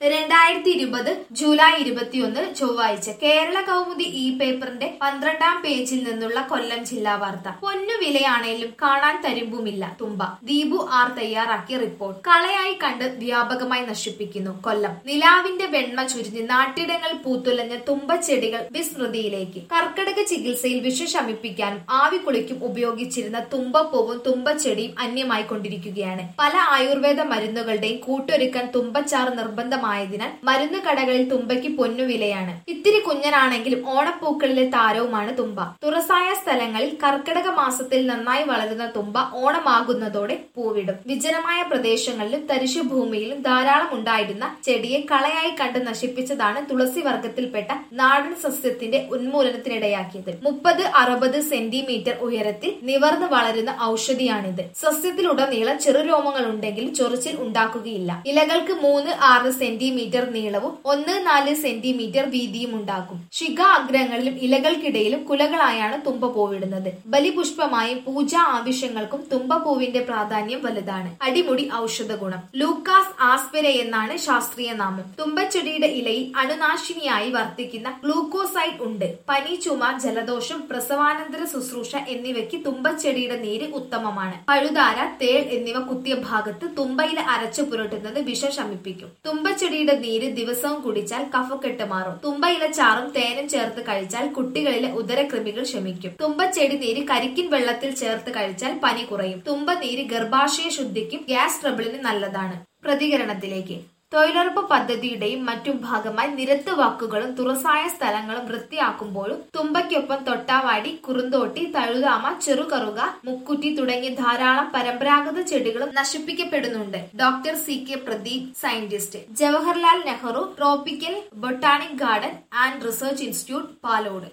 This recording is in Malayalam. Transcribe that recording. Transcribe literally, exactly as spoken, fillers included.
രണ്ടായിരത്തി ഇരുപത് ജൂലൈ ഇരുപത്തിയൊന്ന് ചൊവ്വാഴ്ച കേരള കൗമുദി ഇ പേപ്പറിന്റെ പന്ത്രണ്ടാം പേജിൽ നിന്നുള്ള കൊല്ലം ജില്ലാ വാർത്ത. പൊന്നു വിലയാണേലും കാണാൻ തരുമ്പുമില്ല തുമ്പ. ദീപു ആർ തയ്യാറാക്കിയ റിപ്പോർട്ട്. കളയായി കണ്ട് വ്യാപകമായി നശിപ്പിക്കുന്നു കൊല്ലം. നിലാവിന്റെ വെണ്മ ചുരിഞ്ഞ് നാട്ടിടങ്ങൾ പൂത്തുലഞ്ഞ തുമ്പച്ചെടികൾ വിസ്മൃതിയിലേക്ക്. കർക്കിടക ചികിത്സയിൽ വിഷം ശമിപ്പിക്കാനും ആവി കുളിക്കും ഉപയോഗിച്ചിരുന്ന തുമ്പപ്പൂവും തുമ്പച്ചെടിയും അന്യമായി കൊണ്ടിരിക്കുകയാണ്. പല ആയുർവേദ മരുന്നുകളുടെയും കൂട്ടൊരുക്കാൻ തുമ്പച്ചാറ് നിർബന്ധമായതിനാൽ മരുന്ന് കടകളിൽ തുമ്പയ്ക്ക് പൊന്നുവിലയാണ്. ഇത്തിരി കുഞ്ഞനാണെങ്കിലും ഓണപ്പൂക്കളിലെ താരവുമാണ് തുമ്പ. തുറസായ സ്ഥലങ്ങളിൽ കർക്കിടക മാസത്തിൽ നന്നായി വളരുന്ന തുമ്പ ഓണമാകുന്നതോടെ പൂവിടും. വിജനമായ പ്രദേശങ്ങളിലും തരിശുഭൂമിയിലും ധാരാളം ഉണ്ടായിരുന്ന ചെടിയെ കളയായി കണ്ട് നശിപ്പിച്ചതാണ് തുളസി വർഗത്തിൽപ്പെട്ട നാടൻ സസ്യത്തിന്റെ ഉന്മൂലനത്തിനിടയാക്കിയത്. മുപ്പത് അറുപത് സെന്റിമീറ്റർ ഉയരത്തിൽ നിവർന്ന് വളരുന്ന ഔഷധിയാണിത്. സസ്യത്തിലുടനീളം ചെറുരോമങ്ങൾ ഉണ്ടെങ്കിൽ ചൊറിച്ചിൽ ഉണ്ടാക്കുകയില്ല. ഇലകൾക്ക് മൂന്ന് ആറ് സെന്റിമീറ്റർ നീളവും ഒന്ന് നാല് സെന്റിമീറ്റർ വീതിയും ഉണ്ടാക്കും. ശിഖ അഗ്രങ്ങളിലും ഇലകൾക്കിടയിലും കുലകളായാണ് തുമ്പ പൂവിടുന്നത്. ബലിപുഷ്പമായും പൂജാ ആവശ്യങ്ങൾക്കും തുമ്പപ്പൂവിന്റെ പ്രാധാന്യം വലുതാണ്. അടിമുടി ഔഷധ ഗുണം. ലൂക്കാസ് ആസ്പെരെ എന്നാണ് ശാസ്ത്രീയ നാമം. തുമ്പച്ചെടിയുടെ ഇലയിൽ അണുനാശിനിയായി വർത്തിക്കുന്ന ഗ്ലൂക്കോസൈഡ് ഉണ്ട്. പനി, ചുമ, ജലദോഷം, പ്രസവാനന്തര ശുശ്രൂഷ എന്നിവയ്ക്ക് തുമ്പച്ചെടിയുടെ നീര് ഉത്തമമാണ്. പഴുതാര, തേൾ എന്നിവ കുത്തിയ ഭാഗത്ത് തുമ്പയില അരച്ചു പുരട്ടുന്നത് വിഷം ശമിപ്പിക്കും. തുമ്പച്ചെടിയുടെ നീര് ദിവസവും കുടിച്ചാൽ കഫക്കെട്ട് മാറും. തുമ്പയില ചാറും തേനും ചേർത്ത് കഴിച്ചാൽ കുട്ടികളിലെ ഉദരകൃമികൾ ശമിക്കും. തുമ്പച്ചെടി നീര് കരിക്കിൻ വെള്ളത്തിൽ ചേർത്ത് കഴിച്ചാൽ പനി കുറയും. തുമ്പ നീര് ഗർഭാശയ ശുദ്ധിക്കും ഗ്യാസ് ട്രബിളിന് നല്ലതാണ്. പ്രതികരണത്തിലേക്ക്. തൊഴിലുറപ്പ് പദ്ധതിയുടെയും മറ്റും ഭാഗമായി നിരത്ത് വാക്കുകളും തുറസായ സ്ഥലങ്ങളും വൃത്തിയാക്കുമ്പോഴും തുമ്പയ്ക്കൊപ്പം തൊട്ടാവാടി, കുറുന്തോട്ടി, തഴുതാമ, ചെറുകറുക, മുക്കുറ്റി തുടങ്ങിയ ധാരാളം പരമ്പരാഗത ചെടികളും നശിപ്പിക്കപ്പെടുന്നുണ്ട്. Doctor C K Pradeep, scientist, Jawaharlal Nehru tropical botanic garden and research institute, Palode.